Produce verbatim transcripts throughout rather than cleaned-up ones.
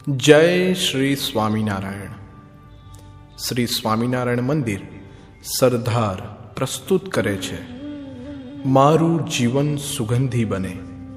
જય શ્રી સ્વામિનારાયણ. શ્રી સ્વામિનારાયણ મંદિર સરદાર પ્રસ્તુત કરે છે મારું જીવન સુગંધી બને.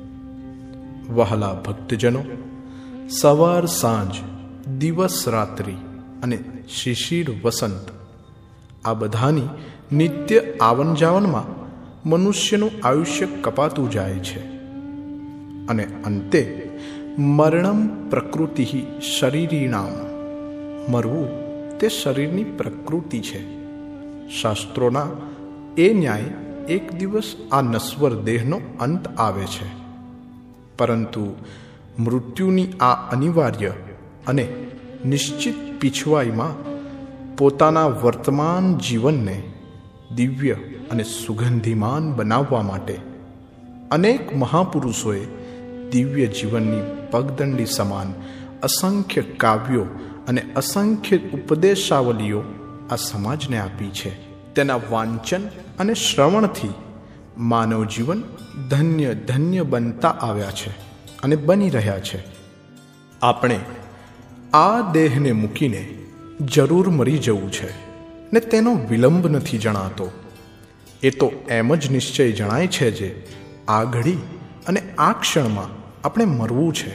વહાલા ભક્તજનો, સવાર સાંજ, દિવસ રાત્રિ અને શિશિર વસંત આ બધાની નિત્ય આવન જાવનમાં મનુષ્યનું આયુષ્ય કપાતું જાય છે અને અંતે મરણમ પ્રકૃતિ શરીરીણામ, મરવું તે શરીરની પ્રકૃતિ છે. શાસ્ત્રોના એ ન્યાય એક દિવસ આ નશ્વર દેહનો અંત આવે છે, પરંતુ મૃત્યુની આ અનિવાર્ય અને નિશ્ચિત પીછવાઈમાં પોતાના વર્તમાન જીવનને દિવ્ય અને સુગંધિમાન બનાવવા માટે અનેક મહાપુરુષોએ દિવ્ય જીવનની પગદંડી સમાન અસંખ્ય કાવ્યો અને અસંખ્ય ઉપદેશાવલીઓ આ સમાજને આપી છે. તેના વાંચન અને શ્રવણથી માનવ જીવન ધન્ય ધન્ય બનતા આવ્યા છે અને બની રહ્યા છે. આપણે આ દેહને મૂકીને જરૂર મરી જવું છે ને તેનો વિલંબ નથી જણાતો. એ તો એમ જ નિશ્ચય જણાય છે જે આ ઘડી અને આ ક્ષણમાં આપણે મરવું છે.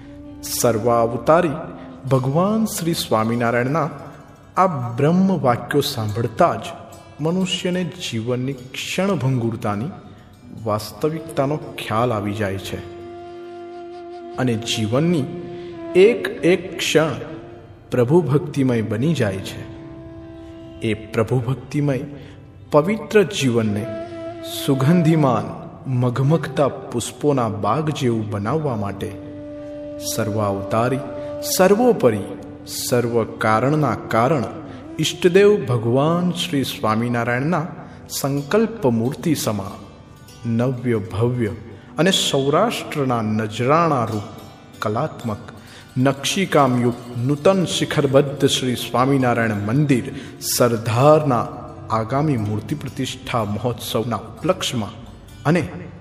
સર્વાવતારી ભગવાન શ્રી સ્વામિનારાયણના આ બ્રહ્મ વાક્યો સાંભળતા જ મનુષ્યને જીવનની ક્ષણભંગુરતાની વાસ્તવિકતાનો ખ્યાલ આવી જાય છે અને જીવનની એક એક ક્ષણ પ્રભુ ભક્તિમય બની જાય છે. એ પ્રભુ ભક્તિમય પવિત્ર જીવનને સુગંધિમાન મઘમઘતા પુષ્પોના બાગ જેવું બનાવવા માટે સર્વાવતારી, સર્વોપરી, સર્વ કારણના કારણ ઈષ્ટદેવ ભગવાન શ્રી સ્વામિનારાયણના સંકલ્પ મૂર્તિ સમા નવ્ય ભવ્ય અને સૌરાષ્ટ્રના નજરાણા રૂપ કલાત્મક નકશીકામયુક્ત નૂતન શિખરબદ્ધ શ્રી સ્વામિનારાયણ મંદિર સરદારના આગામી મૂર્તિ પ્રતિષ્ઠા મહોત્સવના ઉપલક્ષમાં અને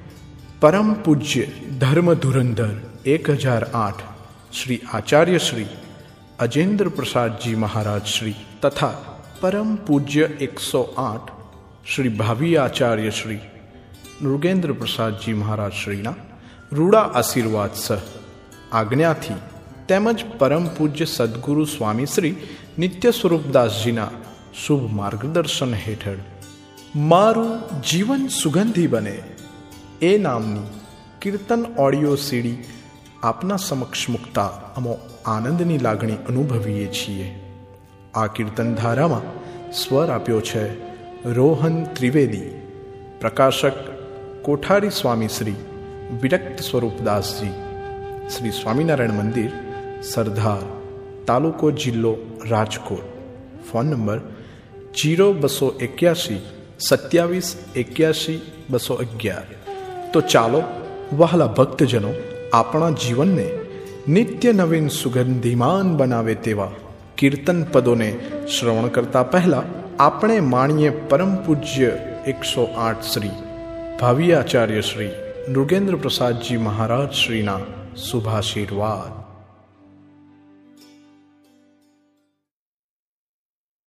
પરમ પૂજ્ય ધર્મ ધુરંધર એક હજાર આઠ શ્રી આચાર્ય શ્રી અજેન્દ્ર પ્રસાદજી મહારાજ શ્રી તથા પરમ પૂજ્ય એકસો આઠ શ્રી ભાવિ આચાર્ય શ્રી નૃગેન્દ્ર પ્રસાદજી મહારાજ શ્રીના રૂડા આશીર્વાદ સહ આજ્ઞાથી તેમજ પરમ પૂજ્ય સદગુરુ સ્વામી શ્રી નિત્ય સ્વરૂપદાસજીના શુભ માર્ગદર્શન હેઠળ મારું જીવન સુગંધી બને એ નામની કીર્તન ઓડિયો સીડી આપના સમક્ષ મૂકતા અમો આનંદની લાગણી અનુભવીએ છીએ. આ કીર્તન ધારામાં સ્વર આપ્યો છે રોહન ત્રિવેદી. પ્રકાશક કોઠારી સ્વામી શ્રી વિરક્ત સ્વરૂપદાસજી. શ્રી સ્વામિનારાયણ મંદિર સરદાર, તાલુકો જિલ્લો રાજકોટ. ફોન નંબર જીરો બસો એક્યાસી સત્યાવીસ એક્યાસી બસો અગિયાર. તો ચાલો વહાલા ભક્તજનો, આપણા જીવનને નિત્ય નવીન સુગંધિમાન બનાવે તેવા કીર્તન પદોને શ્રવણ કરતા પહેલા આપણે માણીએ પરમ પૂજ્ય એકસો આઠ શ્રી ભાવિ આચાર્ય શ્રી નૃગેન્દ્ર પ્રસાદજી મહારાજ શ્રીના શુભાશીર્વાદ.